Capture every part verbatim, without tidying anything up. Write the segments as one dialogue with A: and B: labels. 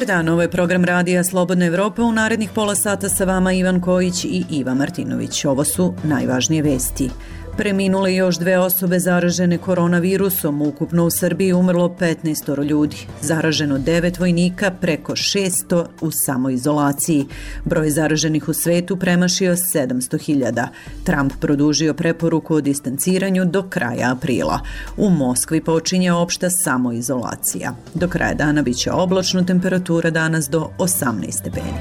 A: Dobar dan, ovo je program Radija Slobodna Evropa. U narednih pola sata sa vama Ivan Kojić i Iva Martinović. Ovo su najvažnije vesti. Preminule još dve osobe zaražene koronavirusom. Ukupno u Srbiji umrlo petnaest ljudi. Zaraženo devet vojnika, preko šesto u samoizolaciji. Broj zaraženih u svetu premašio sedamsto hiljada. Trump produžio preporuku o distanciranju do kraja aprila. U Moskvi počinje opšta samoizolacija. Do kraja dana biće oblačno, temperatura danas do osamnaest stepeni.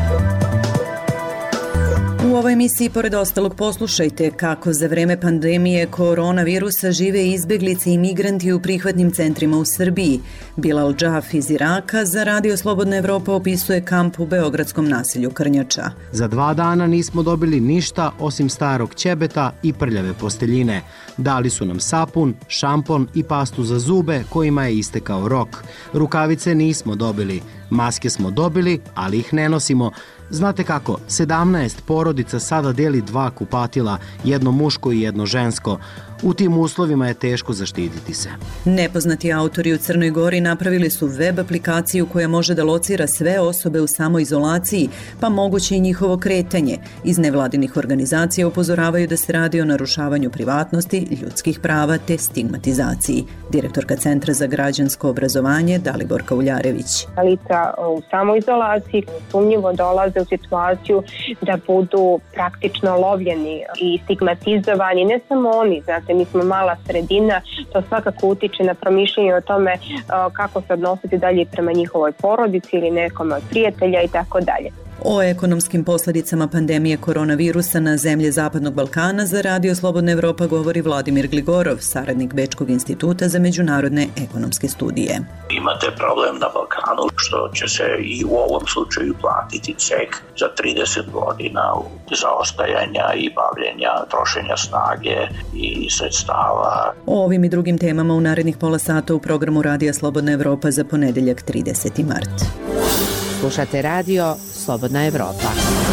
A: U ovoj emisiji, pored ostalog, poslušajte kako za vreme pandemije koronavirusa žive izbeglice i migranti u prihvatnim centrima u Srbiji. Bilal Džaf iz Iraka za Radio Slobodna Evropa opisuje kamp u beogradskom naselju Krnjača.
B: Za dva dana nismo dobili ništa osim starog ćebeta i prljave posteljine. Dali su nam sapun, šampon i pastu za zube kojima je istekao rok. Rukavice nismo dobili. Maske smo dobili, ali ih ne nosimo. Znate kako, sedamnaest porodica sada deli dva kupatila, jedno muško i jedno žensko. U tim uslovima je teško zaštititi se.
A: Nepoznati autori u Crnoj Gori napravili su web aplikaciju koja može da locira sve osobe u samoizolaciji, pa moguće i njihovo kretanje. Iz nevladinih organizacija upozoravaju da se radi o narušavanju privatnosti, ljudskih prava te stigmatizaciji. Direktorka Centra za građansko obrazovanje Daliborka Uljarević.
C: Lica u samoizolaciji sumnjivo dolaze u situaciju da budu praktično lovljeni i stigmatizovani, ne samo oni, znate, mi smo mala sredina, to svakako utiče na promišljanje o tome kako se odnositi dalje prema njihovoj porodici ili nekom od prijatelja i tako dalje.
A: O ekonomskim posljedicama pandemije koronavirusa na zemlje Zapadnog Balkana za Radio Slobodna Evropa govori Vladimir Gligorov, saradnik Bečkog instituta za međunarodne ekonomske studije.
D: Imate problem na Balkanu što će se i u ovom slučaju platiti cek za trideset godina zaostajanja i bavljenja, trošenja snage i sredstava.
A: O ovim i drugim temama u narednih pola sata u programu Radija Slobodna Evropa za ponedeljak trideseti mart.
E: Slušate Radio Slobodna Evropa.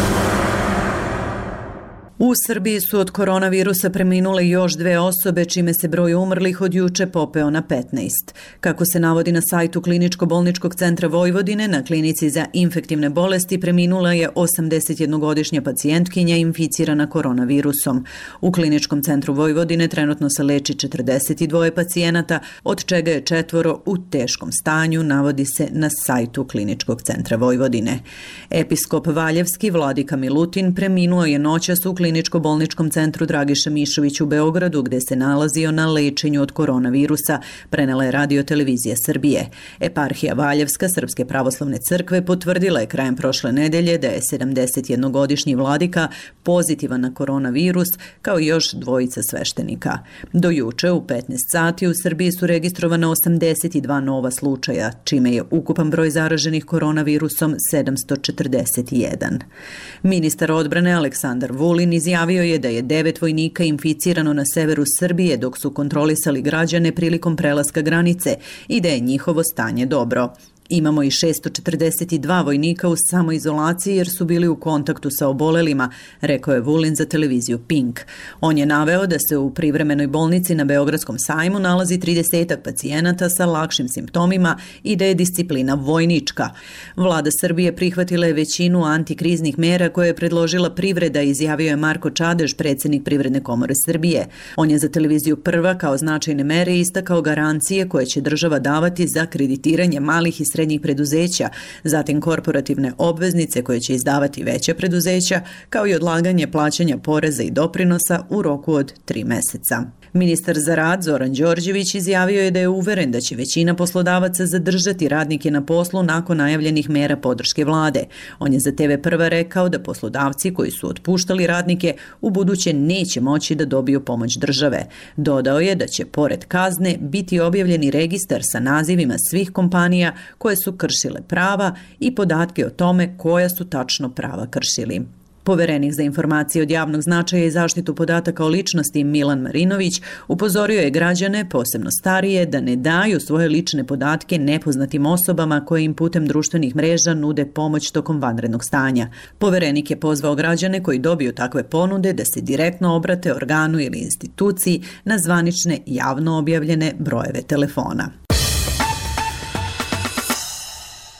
A: U Srbiji su od koronavirusa preminule još dve osobe, čime se broj umrlih od juče popeo na petnaest. Kako se navodi na sajtu Kliničko-bolničkog centra Vojvodine, na klinici za infektivne bolesti preminula je osamdesetjednogodišnja pacijentkinja inficirana koronavirusom. U Kliničkom centru Vojvodine trenutno se leči četrdeset dva pacijenata, od čega je četvoro u teškom stanju, navodi se na sajtu Kliničkog centra Vojvodine. Episkop Valjevski Vladika Milutin preminuo je noćas u Kliničko-bolničkom centru Dragiša Mišović u Beogradu, gde se nalazio na lečenju od koronavirusa, prenela je Radio televizija Srbije. Eparhija Valjevska Srpske pravoslavne crkve potvrdila je krajem prošle nedelje da je sedamdesetjednogodišnji vladika pozitivan na koronavirus, kao i još dvojica sveštenika. Do juče u petnaest sati u Srbiji su registrovana osamdeset dva nova slučaja, čime je ukupan broj zaraženih koronavirusom sedamsto četrdeset jedan. Ministar odbrane Aleksandar Vulin izjavio je da je devet vojnika inficirano na severu Srbije dok su kontrolisali građane prilikom prelaska granice i da je njihovo stanje dobro. Imamo i šesto četrdeset dva vojnika u samoizolaciji jer su bili u kontaktu sa obolelima, rekao je Vulin za televiziju Pink. On je naveo da se u privremenoj bolnici na Beogradskom sajmu nalazi tridesetak pacijenata sa lakšim simptomima i da je disciplina vojnička. Vlada Srbije prihvatila je većinu antikriznih mera koje je predložila privreda, izjavio je Marko Čadež, predsjednik Privredne komore Srbije. On je za televiziju Prva kao značajne mere istakao garancije koje će država davati za kreditiranje malih i srednjih preduzeća, zatim korporativne obveznice koje će izdavati veća preduzeća, kao i odlaganje plaćanja poreza i doprinosa u roku od tri meseca. Ministar za rad Zoran Đorđević izjavio je da je uveren da će većina poslodavaca zadržati radnike na poslu nakon najavljenih mera podrške vlade. On je za te ve Prva rekao da poslodavci koji su otpuštali radnike u buduće neće moći da dobiju pomoć države. Dodao je da će pored kazne biti objavljeni registar sa nazivima svih kompanija koje su kršile prava i podatke o tome koja su tačno prava kršili. Poverenik za informacije od javnog značaja i zaštitu podataka o ličnosti Milan Marinović upozorio je građane, posebno starije, da ne daju svoje lične podatke nepoznatim osobama koje im putem društvenih mreža nude pomoć tokom vanrednog stanja. Poverenik je pozvao građane koji dobiju takve ponude da se direktno obrate organu ili instituciji na zvanične javno objavljene brojeve telefona.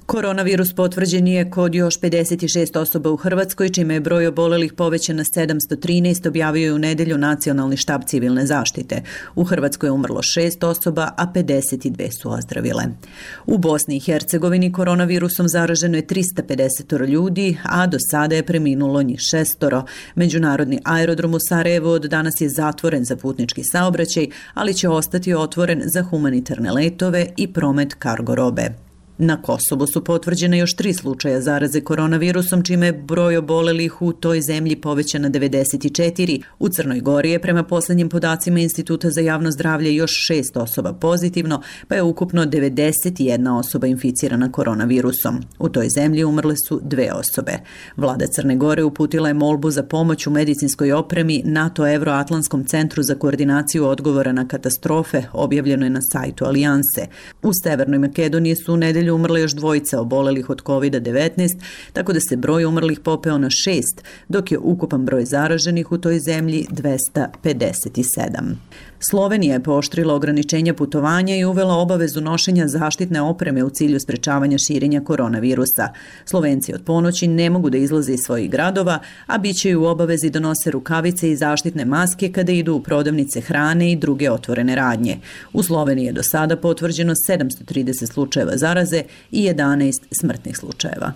A: Koronavirus potvrđen je kod još pedeset šest osoba u Hrvatskoj, čime je broj obolelih povećan na sedamsto trinaest, objavio je u nedelju Nacionalni štab civilne zaštite. U Hrvatskoj je umrlo šest osoba, a pedeset dve su ozdravile. U Bosni i Hercegovini koronavirusom zaraženo je trista pedeset ljudi, a do sada je preminulo njih šestoro. Međunarodni aerodrom u Sarajevu od danas je zatvoren za putnički saobraćaj, ali će ostati otvoren za humanitarne letove i promet kargo robe. Na Kosovu su potvrđene još tri slučaja zaraze koronavirusom, čime je broj obolelih u toj zemlji povećan na devedeset četiri. U Crnoj Gori je prema posljednjim podacima Instituta za javno zdravlje još šest osoba pozitivno, pa je ukupno devedeset jedna osoba inficirana koronavirusom. U toj zemlji umrle su dve osobe. Vlada Crne Gore uputila je molbu za pomoć u medicinskoj opremi NATO Euroatlantskom centru za koordinaciju odgovora na katastrofe, objavljeno je na sajtu Alijanse. U Severnoj Makedoniji su u nedelju umrle još dvojica obolelih od kovid devetnaest, tako da se broj umrlih popeo na šest, dok je ukupan broj zaraženih u toj zemlji dvesta pedeset sedam. Slovenija je pooštrila ograničenja putovanja i uvela obavezu nošenja zaštitne opreme u cilju sprečavanja širenja koronavirusa. Slovenci od ponoći ne mogu da izlaze iz svojih gradova, a bit će u obavezi da nose rukavice i zaštitne maske kada idu u prodavnice hrane i druge otvorene radnje. U Sloveniji je do sada potvrđeno sedamsto trideset slučajeva zaraze i jedanaest smrtnih slučajeva.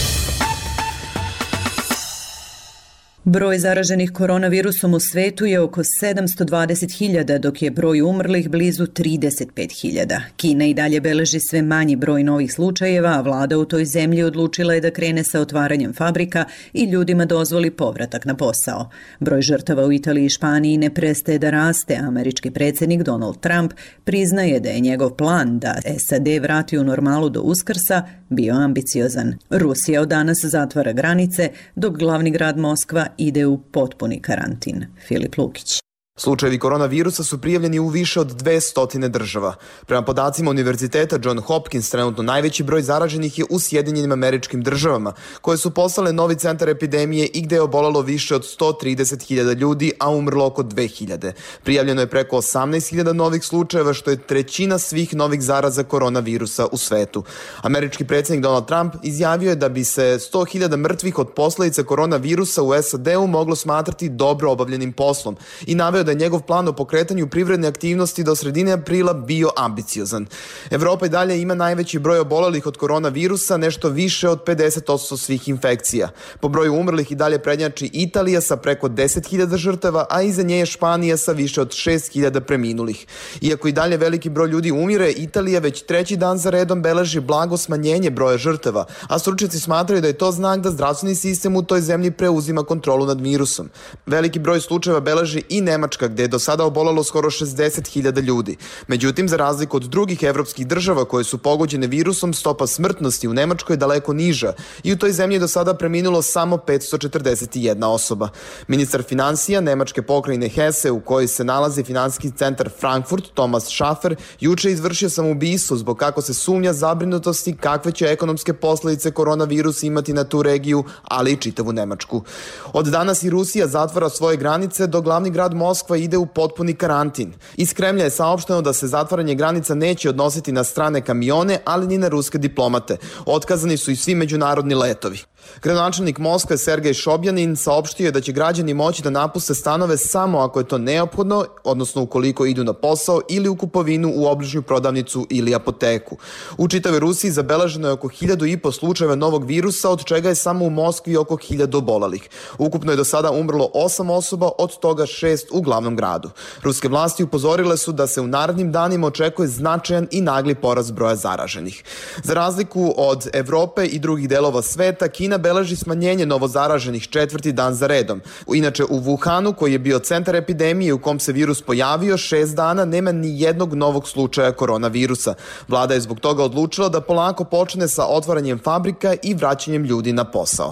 A: Broj zaraženih koronavirusom u svetu je oko sedamsto dvadeset hiljada, dok je broj umrlih blizu trideset pet hiljada. Kina i dalje beleži sve manji broj novih slučajeva, a vlada u toj zemlji odlučila je da krene sa otvaranjem fabrika i ljudima dozvoli povratak na posao. Broj žrtava u Italiji i Španiji ne prestaje da raste. Američki predsjednik Donald Trump priznaje da je njegov plan da S A D vrati u normalu do Uskrsa bio ambiciozan. Rusija od danas zatvara granice, dok glavni grad Moskva ide u potpuni karantin. Filip Lukić.
F: Slučajevi koronavirusa su prijavljeni u više od dvesta država. Prema podacima Univerziteta John Hopkins, trenutno najveći broj zaraženih je u Sjedinjenim Američkim Državama, koje su postale novi centar epidemije i gde je obolelo više od sto trideset hiljada ljudi, a umrlo oko dve hiljade. Prijavljeno je preko osamnaest hiljada novih slučajeva, što je trećina svih novih zaraza koronavirusa u svetu. Američki predsjednik Donald Trump izjavio je da bi se sto hiljada mrtvih od posledica koronavirusa u S A D-u moglo smatrati dobro obavljenim poslom i naveo da je njegov plan o pokretanju privredne aktivnosti do sredine aprila bio ambiciozan. Evropa i dalje ima najveći broj obolelih od koronavirusa, nešto više od pedeset posto svih infekcija. Po broju umrlih i dalje prednjači Italija sa preko deset hiljada žrtava, a iza nje je Španija sa više od šest hiljada preminulih. Iako i dalje veliki broj ljudi umire, Italija već treći dan za redom beleži blago smanjenje broja žrtava, a stručnjaci smatraju da je to znak da zdravstveni sistem u toj zemlji preuzima kontrolu nad virusom. Veliki broj slučajeva beleži i Nemačka, gde je do sada obolelo skoro šezdeset hiljada ljudi. Međutim, za razliku od drugih evropskih država koje su pogođene virusom, stopa smrtnosti u Nemačkoj je daleko niža i u toj zemlji je do sada preminulo samo petsto četrdeset jedna osoba. Ministar finansija Nemačke pokrajine Hesse, u kojoj se nalazi finansijski centar Frankfurt, Thomas Schaffer, juče izvršio samoubistvo zbog kako se sumnja zabrinutosti kakve će ekonomske posledice koronavirusa imati na tu regiju, ali i čitavu Nemačku. Od danas i Rusija zatvara svoje granice, dok glavni grad Moskva ide u potpuni karantin. Iz Kremlja je saopšteno da se zatvaranje granica neće odnositi na strane kamione, ali ni na ruske diplomate. Otkazani su i svi međunarodni letovi. Gradonačelnik Moskve Sergej Šobjanin saopštio je da će građani moći da napuste stanove samo ako je to neophodno, odnosno ukoliko idu na posao ili u kupovinu u obližnju prodavnicu ili apoteku. U čitavoj Rusiji zabeleženo je oko hiljadu i po slučajeva novog virusa, od čega je samo u Moskvi oko hiljadu obolelih. Ukupno je do sada umrlo osam osoba, od toga šest u glavnom gradu. Ruske vlasti upozorile su da se u narednim danima očekuje značajan i nagli porast broja zaraženih. Za razliku od Evrope i drugih delova sveta, Kina beleži smanjenje novozaraženih četvrti dan za redom. Inače, u Wuhanu, koji je bio centar epidemije u kom se virus pojavio, šest dana nema ni jednog novog slučaja koronavirusa. Vlada je zbog toga odlučila da polako počne sa otvaranjem fabrika i vraćanjem ljudi na posao.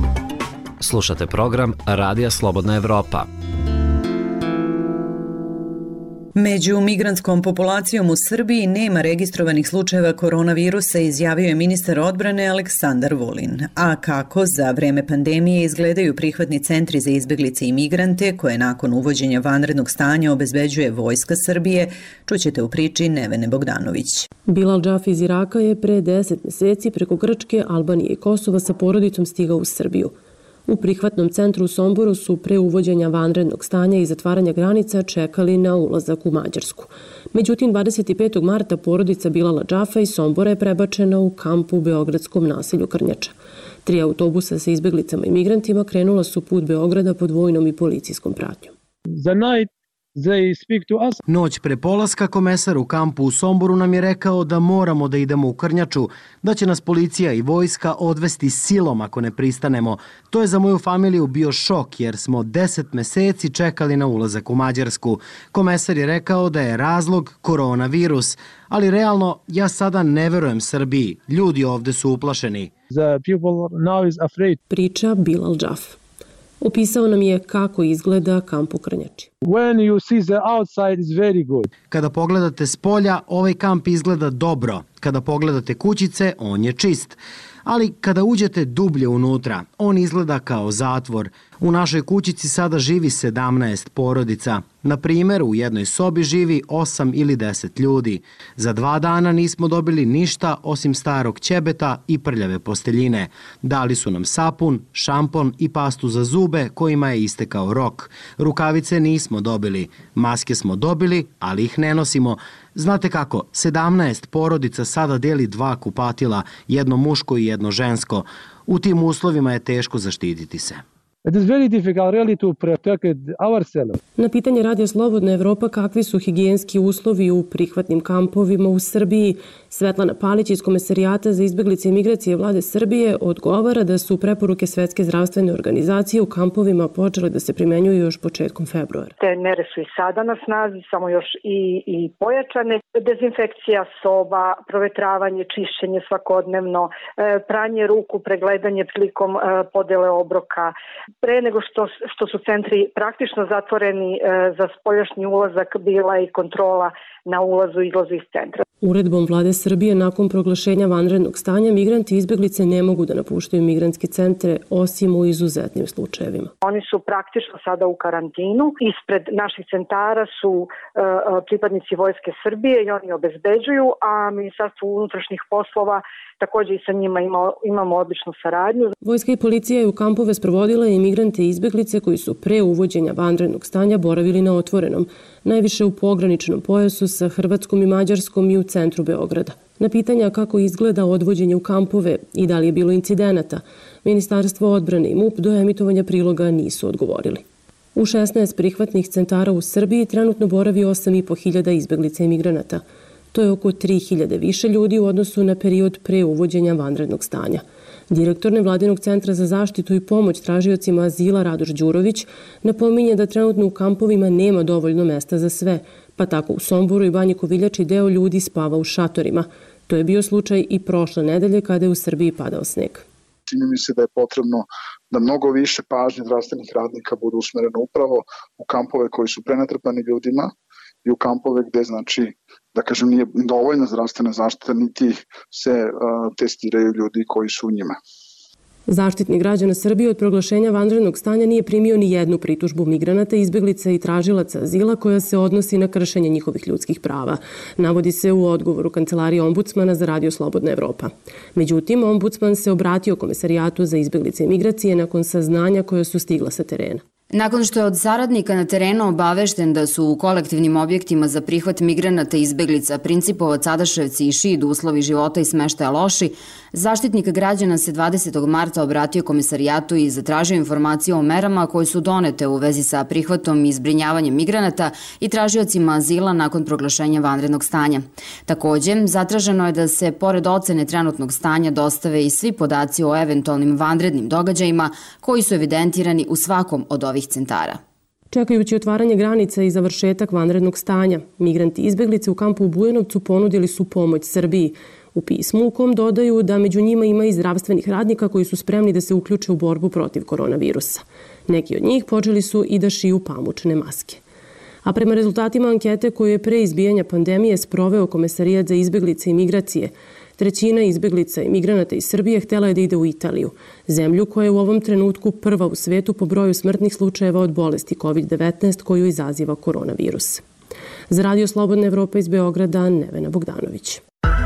G: Slušate program Radija Slobodna Evropa.
A: Među migrantskom populacijom u Srbiji nema registrovanih slučajeva koronavirusa, izjavio je ministar odbrane Aleksandar Vulin. A kako za vreme pandemije izgledaju prihvatni centri za izbeglice i migrante, koje nakon uvođenja vanrednog stanja obezbeđuje Vojska Srbije, čućete u priči Nevene Bogdanović.
G: Bilal Džafi iz Iraka je pre deset meseci preko Grčke, Albanije i Kosova sa porodicom stigao u Srbiju. U prihvatnom centru u Somboru su pre uvođenja vanrednog stanja i zatvaranja granica čekali na ulazak u Mađarsku. Međutim, dvadeset petog marta porodica Bilala Džafa iz Sombora je prebačena u kamp u beogradskom naselju Krnjača. Tri autobusa sa izbeglicama i migrantima krenula su put Beograda pod vojnom i policijskom pratnjom.
H: The night they speak to us.
B: Noć pre polaska komesar u kampu u Somboru nam je rekao da moramo da idemo u Krnjaču, da će nas policija i vojska odvesti silom ako ne pristanemo. To je za moju familiju bio šok jer smo deset meseci čekali na ulazak u Mađarsku. Komesar je rekao da je razlog koronavirus, ali realno ja sada ne verujem Srbiji. Ljudi ovde su uplašeni.
H: The people now is afraid.
G: Priča Bilal Džaf. Opisao nam je kako izgleda kamp u Krnjači.
H: When you see the outside is very good.
B: Kada pogledate s polja, ovaj kamp izgleda dobro. Kada pogledate kućice, on je čist. Ali kada uđete dublje unutra, on izgleda kao zatvor. U našoj kućici sada živi sedamnaest porodica. Na primjer, u jednoj sobi živi osam ili deset ljudi. Za dva dana nismo dobili ništa osim starog ćebeta i prljave posteljine. Dali su nam sapun, šampon i pastu za zube kojima je istekao rok. Rukavice nismo dobili. Maske smo dobili, ali ih ne nosimo. Znate kako, sedamnaest porodica sada deli dva kupatila, jedno muško i jedno žensko. U tim uslovima je teško zaštititi se.
H: It is very difficult really to protect ourselves.
G: Na pitanje Radija Slobodna Evropa kakvi su higijenski uslovi u prihvatnim kampovima u Srbiji, Svetlana Palić iz Komesarijata za izbeglice i migracije Vlade Srbije odgovara da su preporuke Svetske zdravstvene organizacije u kampovima počele da se primenjuju još početkom februara.
I: Te mere su i sada na snazi, samo još i, i pojačane. Dezinfekcija soba, provetravanje, čišćenje svakodnevno, pranje ruku, pregledanje prilikom podele obroka. Pre nego što, što su centri praktično zatvoreni za spoljašnji ulazak, bila i kontrola na ulazu i izlazu iz centra.
G: Uredbom Vlade Srbije nakon proglašenja vanrednog stanja migranti i izbeglice ne mogu da napuštaju migrantske centre osim u izuzetnim slučajevima.
I: Oni su praktično sada u karantinu. Ispred naših centara su uh, pripadnici Vojske Srbije i oni obezbeđuju, a Ministarstvo unutrašnjih poslova takođe i sa njima ima, imamo odličnu saradnju.
G: Vojska i policija je u kampove sprovodila i migrante i izbeglice koji su pre uvođenja vanrednog stanja boravili na otvorenom, najviše u pograničnom pojasu sa Hrvatskom i Mađarskom i u centru Beograda. Na pitanja kako izgleda odvođenje u kampove i da li je bilo incidenata, Ministarstvo odbrane i MUP do emitovanja priloga nisu odgovorili. U šesnaest prihvatnih centara u Srbiji trenutno boravi osam i po hiljada izbeglica i migranata. To je oko tri hiljade više ljudi u odnosu na period pre uvođenja vanrednog stanja. Direktor Nevladinog centra za zaštitu i pomoć tražiocima azila Radoš Đurović napominje da trenutno u kampovima nema dovoljno mesta za sve, pa tako u Somboru i Banji Koviljači deo ljudi spava u šatorima. To je bio slučaj i prošle nedelje kada je u Srbiji padao sneg.
J: Čini mi se da je potrebno da mnogo više pažnje zdravstvenih radnika budu usmereno upravo u kampove koji su prenatrpani ljudima i u kampove gde, znači, da kažem, nije dovoljna zdravstvena zaštita, niti se uh, testiraju ljudi koji su u njima.
G: Zaštitnik građana Srbije od proglašenja vanrednog stanja nije primio ni jednu pritužbu migranata, izbeglica i tražilaca azila koja se odnosi na kršenje njihovih ljudskih prava. Navodi se u odgovoru Kancelarije ombudsmana za Radio Slobodna Evropa. Međutim, ombudsman se obratio Komesarijatu za izbeglice i migracije nakon saznanja koja su stigla sa terena.
K: Nakon što je od saradnika na terenu obavešten da su u kolektivnim objektima za prihvat migranata i izbeglica Principovac, Adaševci i Šid uslovi života i smeštaja loši, Zaštitnik građana se dvadesetog marta obratio Komesarijatu i zatražio informacije o merama koje su donete u vezi sa prihvatom i zbrinjavanjem migranata i tražiocima azila nakon proglašenja vanrednog stanja. Takođe, zatraženo je da se, pored ocene trenutnog stanja, dostave i svi podaci o eventualnim vanrednim događajima koji su evidentirani u svakom od ovih centara.
G: Čekajući otvaranje granica i završetak vanrednog stanja, migranti i izbeglice u kampu u Bujanovcu ponudili su pomoć Srbiji. U pismu u kom dodaju da među njima ima i zdravstvenih radnika koji su spremni da se uključe u borbu protiv koronavirusa. Neki od njih počeli su i da šiju pamučne maske. A prema rezultatima ankete koju je pre izbijanja pandemije sproveo Komesarijat za izbeglice i migracije, trećina izbeglica i migranata iz Srbije htela je da ide u Italiju, zemlju koja je u ovom trenutku prva u svetu po broju smrtnih slučajeva od bolesti kovid devetnaest koju izaziva koronavirus. Za Radio Slobodna Evropa iz Beograda, Nevena Bogdanović.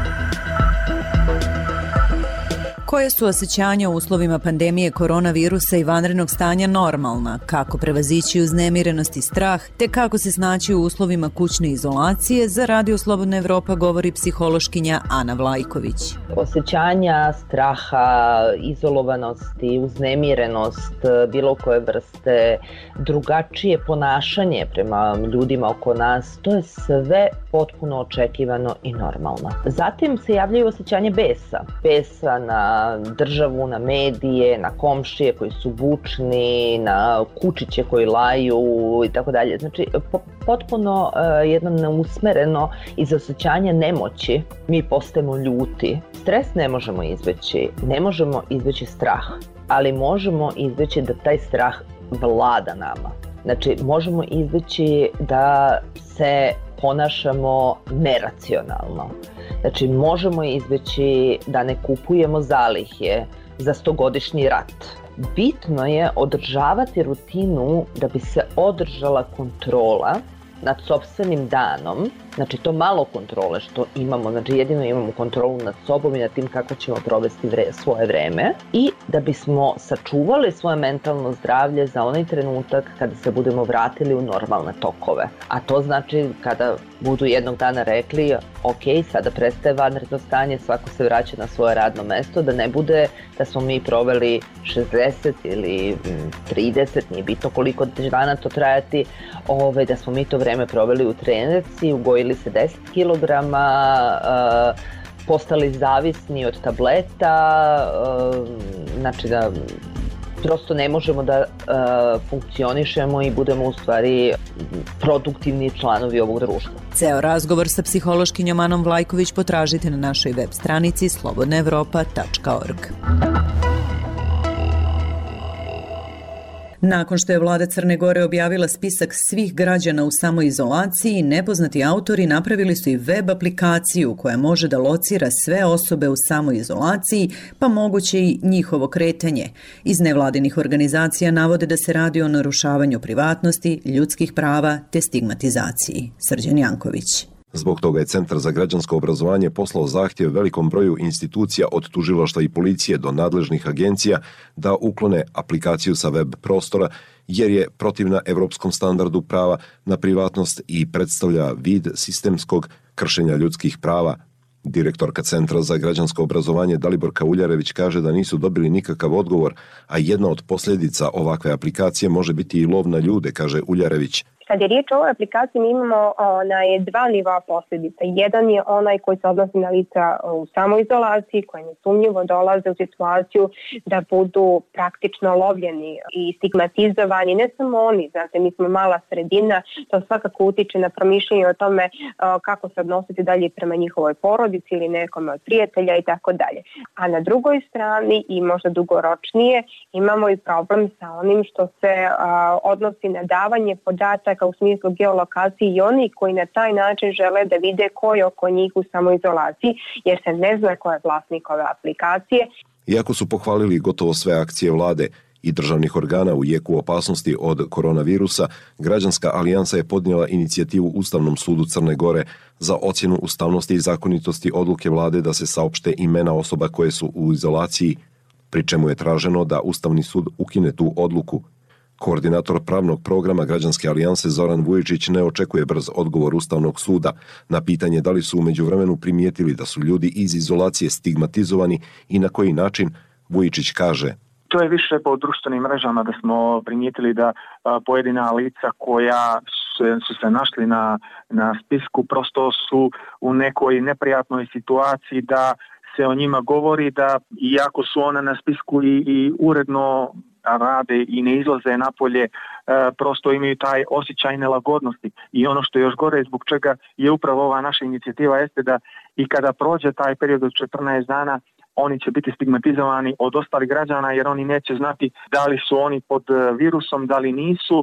A: Koje su osjećanja u uslovima pandemije koronavirusa i vanrednog stanja normalna, kako prevazići uznemirenost i strah, te kako se snaći u uslovima kućne izolacije, za Radio Slobodna Evropa govori psihološkinja Ana Vlajković.
L: Osjećanja straha, izolovanosti, uznemirenost, bilo koje vrste, drugačije ponašanje prema ljudima oko nas, to je sve potpuno očekivano i normalno. Zatim se javljaju osjećanje besa. Besa na državu, na medije, na komšije koji su bučni, na kučiće koji laju i tako dalje. Znači, potpuno uh, jedno neusmereno iz osjećanja nemoći mi postajemo ljuti. Stres ne možemo izbeći, ne možemo izbeći strah, ali možemo izbeći da taj strah vlada nama. Znači, možemo izbeći da se ponašamo neracionalno. Znači, možemo izbeći da ne kupujemo zalihe za stogodišnji rat. Bitno je održavati rutinu da bi se održala kontrola nad sopstvenim danom, znači to malo kontrole što imamo, znači jedino imamo kontrolu nad sobom i nad tim kako ćemo provesti vre, svoje vreme, i da bismo sačuvali svoje mentalno zdravlje za onaj trenutak kada se budemo vratili u normalne tokove. A to znači kada budu jednog dana rekli ok, sada prestaje vanredno stanje, svako se vraća na svoje radno mesto, da ne bude da smo mi proveli šezdeset ili trideset, nije bitno koliko dana to trajati, ove, da smo mi to vreme proveli u trenerci, ugojili se deset kilograma, uh, postali zavisni od tableta, uh, znači da prosto ne možemo da uh, funkcionišemo i budemo u stvari produktivni članovi ovog društva.
A: Ceo razgovor sa psihološkinjom Anom Vlajković potražite na našoj web stranici slobodna evropa tačka org. Nakon što je vlada Crne Gore objavila spisak svih građana u samoizolaciji, nepoznati autori napravili su i web aplikaciju koja može da locira sve osobe u samoizolaciji, pa moguće i njihovo kretanje. Iz nevladinih organizacija navode da se radi o narušavanju privatnosti, ljudskih prava te stigmatizaciji. Srđan Janković.
M: Zbog toga je Centar za građansko obrazovanje poslao zahtjev velikom broju institucija od tužilaštva i policije do nadležnih agencija da uklone aplikaciju sa web prostora, jer je protivna evropskom standardu prava na privatnost i predstavlja vid sistemskog kršenja ljudskih prava. Direktorka Centra za građansko obrazovanje Daliborka Uljarević kaže da nisu dobili nikakav odgovor, a jedna od posljedica ovakve aplikacije može biti i lov na ljude, kaže Uljarević.
C: Kad je riječ o ovoj aplikaciji, mi imamo onaj, dva nivoa posljedica. Jedan je onaj koji se odnosi na lica u samoizolaciji, koji nesumnjivo dolaze u situaciju da budu praktično lovljeni i stigmatizovani. Ne samo oni, znate, mi smo mala sredina, to svakako utiče na promišljanje o tome kako se odnositi dalje prema njihovoj porodici ili nekome od prijatelja i tako dalje. A na drugoj strani i možda dugoročnije imamo i problem sa onim što se odnosi na davanje podataka u smislu geolokacije i oni koji na taj način žele da vide ko je oko njih u samoizolaciji, jer se ne zna ko je vlasnik ove aplikacije.
M: Iako su pohvalili gotovo sve akcije vlade i državnih organa u jeku opasnosti od koronavirusa, Građanska alijansa je podnijela inicijativu Ustavnom sudu Crne Gore za ocjenu ustavnosti i zakonitosti odluke vlade da se saopšte imena osoba koje su u izolaciji, pri čemu je traženo da Ustavni sud ukine tu odluku. Koordinator pravnog programa Građanske alijanse Zoran Vujičić ne očekuje brz odgovor Ustavnog suda na pitanje da li su u međuvremenu primijetili da su ljudi iz izolacije stigmatizovani i na koji način. Vujičić kaže:
N: To je više po društvenim mrežama da smo primijetili da a, pojedina lica koja su, su se našli na, na spisku prosto su u nekoj neprijatnoj situaciji da se o njima govori, da iako su ona na spisku i, i uredno rade i ne izlaze napolje, e, prosto imaju taj osjećaj nelagodnosti. I ono što je još gore, zbog čega je upravo ova naša inicijativa, jeste da i kada prođe taj period od četrnaest dana, oni će biti stigmatizovani od ostalih građana, jer oni neće znati da li su oni pod virusom, da li nisu,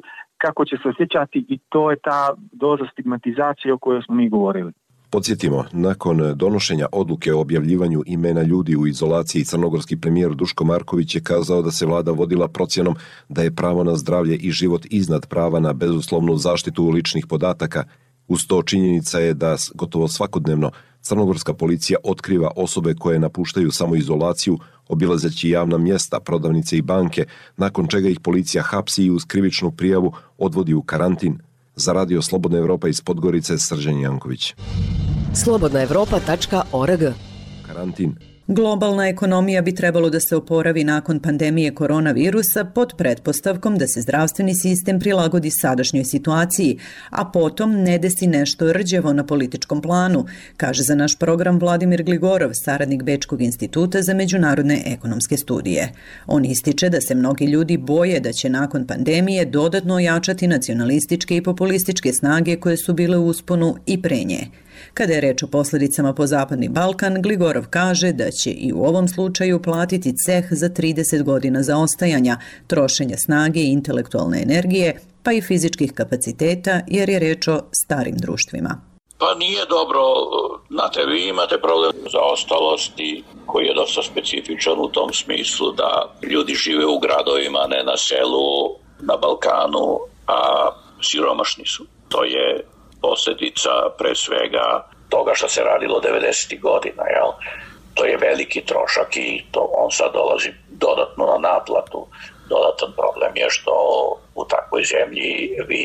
N: kako će se osjećati i to je ta doza stigmatizacije o kojoj smo mi govorili.
M: Podsjetimo, nakon donošenja odluke o objavljivanju imena ljudi u izolaciji, crnogorski premijer Duško Marković je kazao da se vlada vodila procjenom da je pravo na zdravlje i život iznad prava na bezuslovnu zaštitu ličnih podataka. Uz to činjenica je da gotovo svakodnevno crnogorska policija otkriva osobe koje napuštaju samoizolaciju, obilazeći javna mjesta, prodavnice i banke, nakon čega ih policija hapsi i uz krivičnu prijavu odvodi u karantin. Za Radio Slobodna Evropa iz Podgorice, Srđan Janković.
E: slobodna evropa tačka org.
M: Karantin.
A: Globalna ekonomija bi trebalo da se oporavi nakon pandemije koronavirusa pod pretpostavkom da se zdravstveni sistem prilagodi sadašnjoj situaciji, a potom ne desi nešto rđevo na političkom planu, kaže za naš program Vladimir Gligorov, saradnik Bečkog instituta za međunarodne ekonomske studije. On ističe da se mnogi ljudi boje da će nakon pandemije dodatno ojačati nacionalističke i populističke snage koje su bile u usponu i pre nje. Kada je reč o posljedicama po Zapadni Balkan, Gligorov kaže da će i u ovom slučaju platiti ceh za trideset godina zaostajanja, trošenja snage i intelektualne energije, pa i fizičkih kapaciteta, jer je reč o starim društvima.
D: Pa nije dobro, znate, vi imate problem zaostalosti koji je dosta specifičan u tom smislu da ljudi žive u gradovima, ne na selu, na Balkanu, a siromašni su. To je posljedica pre svega toga što se radilo devedesetih godina, jel? To je veliki trošak i to on sad dolazi dodatno na naplatu. Dodatan problem je što u takvoj zemlji vi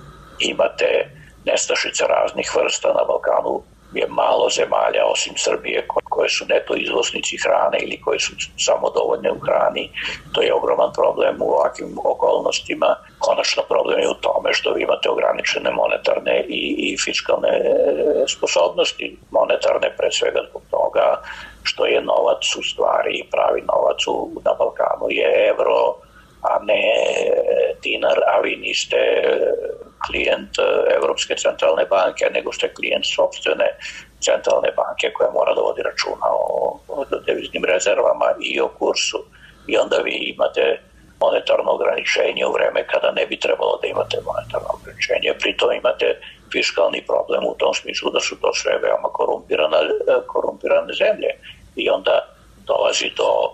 D: imate nestašice raznih vrsta. Na Balkanu je malo zemalja osim Srbije koje su neto izvoznici hrane ili koje su samodovoljne u hrani. To je ogroman problem u ovakvim okolnostima. Konačno problem je u tome što vi imate ograničene monetarne i, i fiskalne sposobnosti. Monetarne pre svega zbog toga što je novac u stvari, pravi novac u, na Balkanu je evro, a ne dinar, a vi niste klijent Evropske centralne banke, nego ste klijent sopstvene centralne banke koja mora da vodi računa o, o deviznim rezervama i o kursu. I onda vi imate monetarno ograničenje u vreme kada ne bi trebalo da imate monetarno ograničenje. Pritom imate fiskalni problem u tom smislu da su to sve veoma korumpirane, korumpirane zemlje. I onda dolazi do e,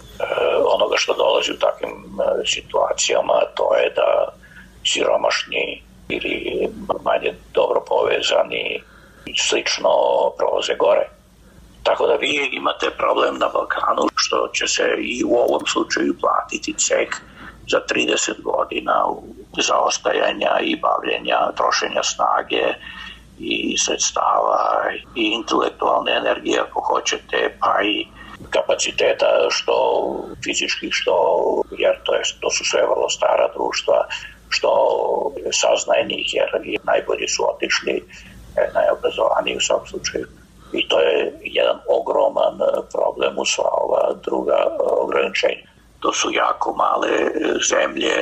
D: onoga što dolazi u takvim e, situacijama, to je da siromašni ili manje dobro povezani slično prolaze gore. Tako da vi imate problem na Balkanu što će se i u ovom slučaju platiti ceh za trideset godina zaostajanja i bavljenja, trošenja snage i sredstava i intelektualne energije ako hoćete, pa i kapaciteta što fizičkih, što, jer to, je, to su sve vrlo stara društva, što saznajnih, jer najbolji su otišli, najobrazovaniji u svakom slučaju. I to je jedan ogroman problem u sva ova druga ograničenja. To su jako male zemlje,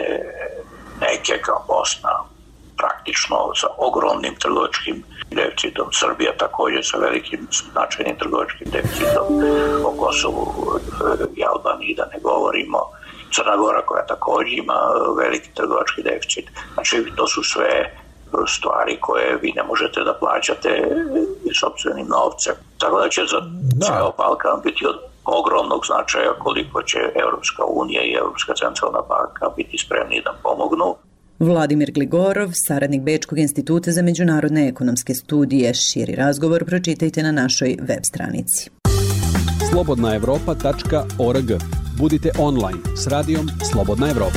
D: neke kao Bosna, praktično sa ogromnim trgovačkim deficitom. Srbija također sa velikim značajnim trgovačkim deficitom, o Kosovu i Albaniji da ne govorimo. Crna Gora koja također ima veliki trgovački deficit. Znači to su sve stvari koje vi ne možete da plaćate sopstvenim novcem. Tako da će za da. ceo Balkan biti od ogromnog značaja koliko će Evropska unija i Evropska centralna banka biti spremni da pomognu.
A: Vladimir Gligorov, saradnik Bečkog instituta za međunarodne ekonomske studije. Širi razgovor pročitajte na našoj web stranici.
O: slobodna evropa tačka org. Budite online s radijom Slobodna Evropa.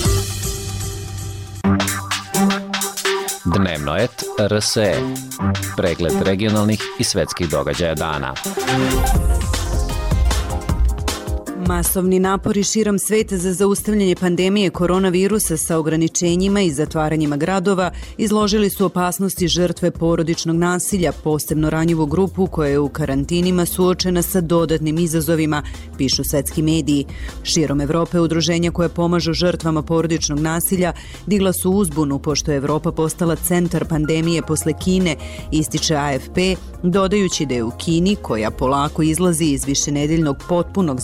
P: Dnevno et R S E. Pregled regionalnih i svetskih događaja dana.
A: Masovni napori širom sveta za zaustavljanje pandemije koronavirusa sa ograničenjima i zatvaranjima gradova izložili su opasnosti žrtve porodičnog nasilja, posebno ranjivu grupu koja je u karantinima suočena sa dodatnim izazovima, pišu svetski mediji. Širom Evrope udruženja koje pomažu žrtvama porodičnog nasilja digla su uzbunu pošto je Evropa postala centar pandemije posle Kine, ističe A F P, dodajući da je u Kini, koja polako izlazi iz višenedeljnog potpunog zatvaranja,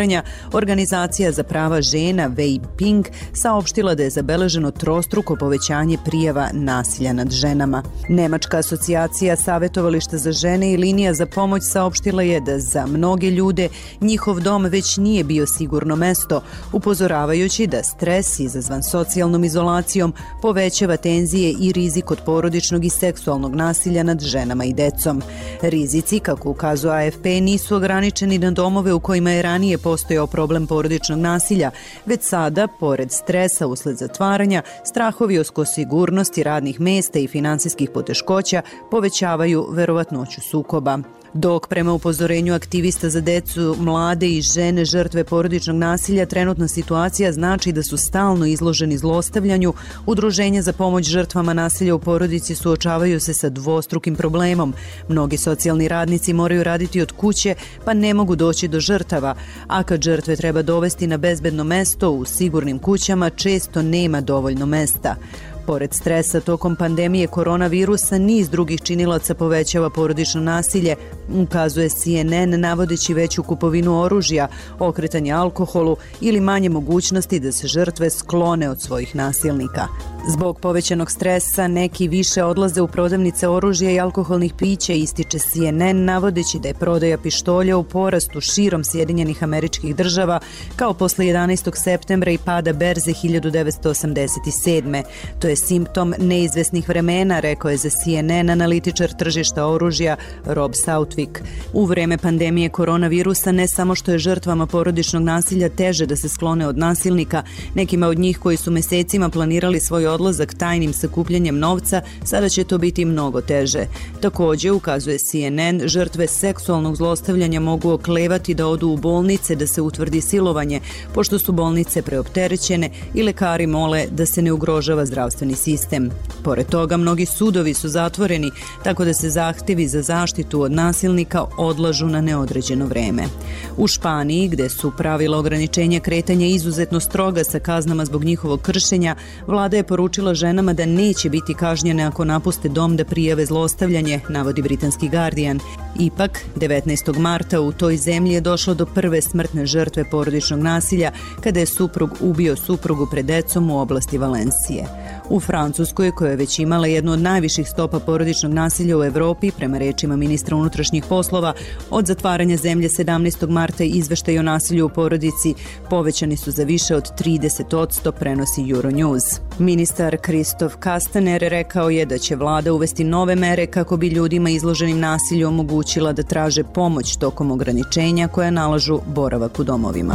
A: kretanja, Organizacija za prava žena Wei Ping saopštila da je zabeleženo trostruko povećanje prijava nasilja nad ženama. Nemačka asocijacija savjetovališta za žene i linija za pomoć saopštila je da za mnoge ljude njihov dom već nije bio sigurno mesto, upozoravajući da stres izazvan socijalnom izolacijom povećava tenzije i rizik od porodičnog i seksualnog nasilja nad ženama i decom. Rizici, kako ukazuje A F P, nisu ograničeni na domove u kojima je ranije postojao problem porodičnog nasilja, već sada, pored stresa usled zatvaranja, strahovi oko sigurnosti radnih mesta i finansijskih poteškoća povećavaju verovatnoću sukoba. Dok prema upozorenju aktivista za decu, mlade i žene žrtve porodičnog nasilja trenutna situacija znači da su stalno izloženi zlostavljanju, udruženja za pomoć žrtvama nasilja u porodici suočavaju se sa dvostrukim problemom. Mnogi socijalni radnici moraju raditi od kuće pa ne mogu doći do žrtava, a kad žrtve treba dovesti na bezbedno mesto u sigurnim kućama često nema dovoljno mesta. Pored stresa tokom pandemije koronavirusa, niz drugih činilaca povećava porodično nasilje, ukazuje C N N navodeći veću kupovinu oružja, okretanje alkoholu ili manje mogućnosti da se žrtve sklone od svojih nasilnika. Zbog povećanog stresa neki više odlaze u prodavnice oružja i alkoholnih pića, ističe C N N navodeći da je prodaja pištolja u porastu širom Sjedinjenih Američkih Država kao posle jedanaestog septembra i pada berze hiljadu devetsto osamdeset sedme. To je simptom neizvesnih vremena, rekao je za C N N analitičar tržišta oružja Rob Southwick. U vreme pandemije koronavirusa ne samo što je žrtvama porodičnog nasilja teže da se sklone od nasilnika, nekima od njih koji su mesecima planirali svoj odlazak tajnim sakupljanjem novca, sada će to biti mnogo teže. Takođe, ukazuje C N N, žrtve seksualnog zlostavljanja mogu oklevati da odu u bolnice da se utvrdi silovanje, pošto su bolnice preopterećene i lekari mole da se ne ugrožava zdravstveni sistem. Pored toga, mnogi sudovi su zatvoreni, tako da se zahtevi za zaštitu od nasilnika odlažu na neodređeno vreme. U Španiji, gde su pravila ograničenja kretanja izuzetno stroga sa kaznama zbog njihovog kršenja, vlada je poručila ženama da neće biti kažnjene ako napuste dom da prijave zlostavljanje, navodi britanski Guardian. Ipak, devetnaestog marta u toj zemlji je došlo do prve smrtne žrtve porodičnog nasilja kada je suprug ubio suprugu pred decom u oblasti Valencije. U Francuskoj, koja je već imala jednu od najviših stopa porodičnog nasilja u Evropi, prema rečima ministra unutrašnjih poslova, od zatvaranja zemlje sedamnaestog marta izveštaj o nasilju u porodici povećani su za više od trideset posto, prenosi Euronews. Ministar Kristof Kastaner rekao je da će vlada uvesti nove mere kako bi ljudima izloženim nasilju omogućila da traže pomoć tokom ograničenja koja nalažu boravak u domovima.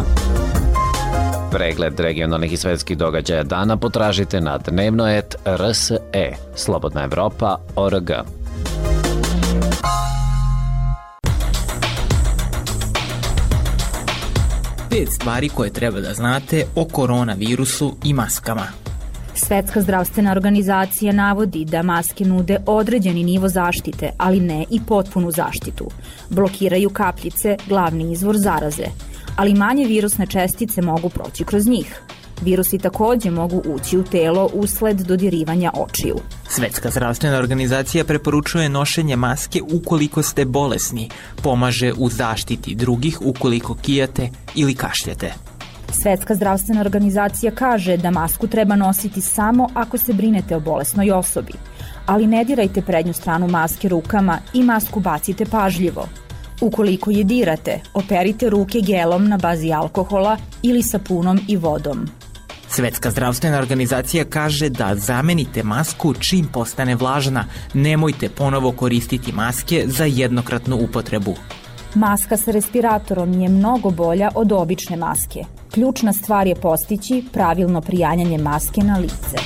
P: Pregled regionalnih i svetskih događaja dana potražite na dnevnoet R S E, Slobodna Evropa, O R G.
Q: Pet stvari koje treba da znate o koronavirusu i maskama.
R: Svetska zdravstvena organizacija navodi da maske nude određeni nivo zaštite, ali ne i potpunu zaštitu. Blokiraju kapljice, glavni izvor zaraze, ali manje virusne čestice mogu proći kroz njih. Virusi takođe mogu ući u telo usled dodirivanja očiju.
Q: Svetska zdravstvena organizacija preporučuje nošenje maske ukoliko ste bolesni, pomaže u zaštiti drugih ukoliko kijate ili kašljete.
R: Svetska zdravstvena organizacija kaže da masku treba nositi samo ako se brinete o bolesnoj osobi, ali ne dirajte prednju stranu maske rukama i masku bacite pažljivo. Ukoliko je dirate, operite ruke gelom na bazi alkohola ili sapunom i vodom.
Q: Svetska zdravstvena organizacija kaže da zamenite masku čim postane vlažna, nemojte ponovo koristiti maske za jednokratnu upotrebu.
R: Maska sa respiratorom je mnogo bolja od obične maske. Ključna stvar je postići pravilno prijanjanje maske na lice.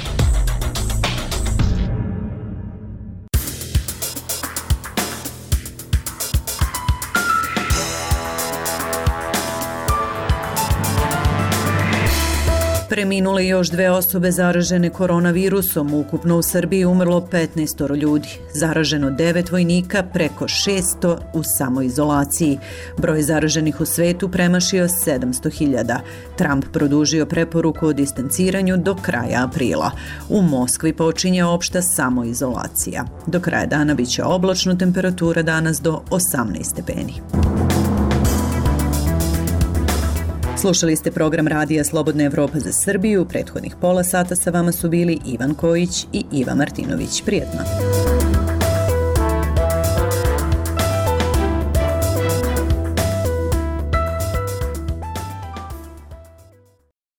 A: Preminule još dve osobe zaražene koronavirusom. Ukupno u Srbiji umrlo petnaest ljudi. Zaraženo devet vojnika, preko šesto u samoizolaciji. Broj zaraženih u svetu premašio sedamsto hiljada. Trump produžio preporuku o distanciranju do kraja aprila. U Moskvi počinje opšta samoizolacija. Do kraja dana biće oblačno, temperatura danas do osamnaest stepeni. Slušali ste program Radija Slobodna Evropa za Srbiju. Prethodnih pola sata sa vama su bili Ivan Kojić i Iva Martinović. Prijetno.